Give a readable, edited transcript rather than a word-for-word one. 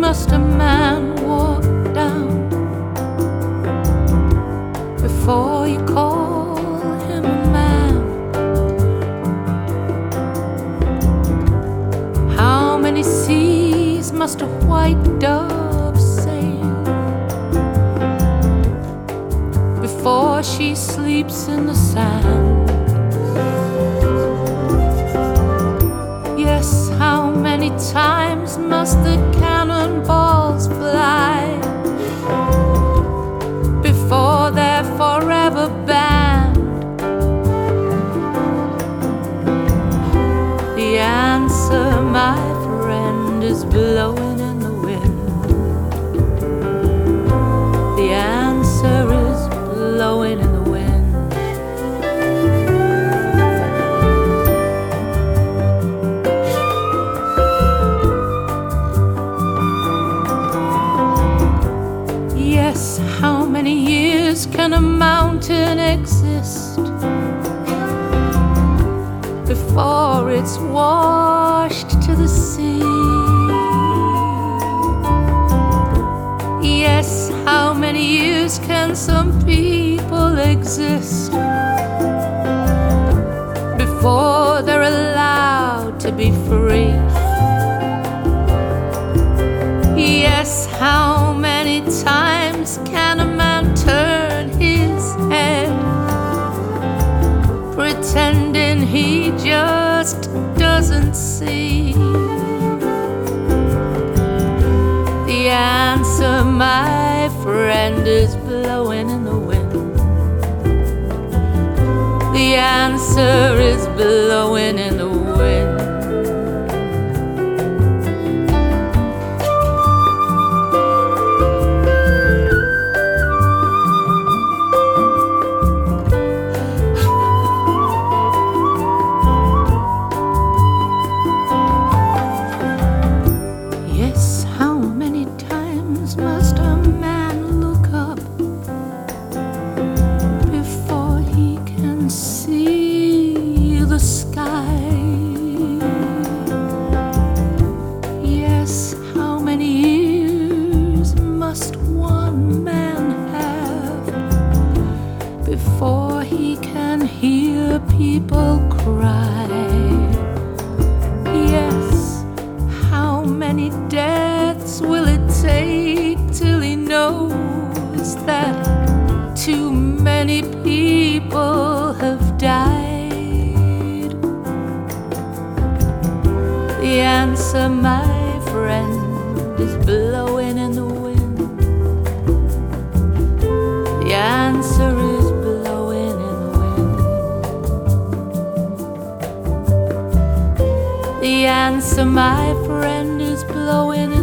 must a man walk down before you call him a man? How many seas must a white dove sail before she sleeps in the sand? Yes, how many times must the cannonballs fly before they're forever banned? The answer, my friend, is blowing in the wind. The answer is blowing in the wind. Yes, how many years can a mountain exist before it's washed to the sea? Yes, how many years can some people exist before they're allowed to be free? Yes, how many times can a man turn his head, pretending he just doesn't see? The answer, my friend, is blowing in the wind. The answer is blowing in the wind. Yes, how many times must a man look up before he can see the sky? Yes, how many years must one man have before he can hear people cry? Yes, how many deaths will it take till he knows that too many people have died? The answer, my friend, is blowing in the wind. The answer is blowing in the wind. The answer, my friend, is blowing in the wind.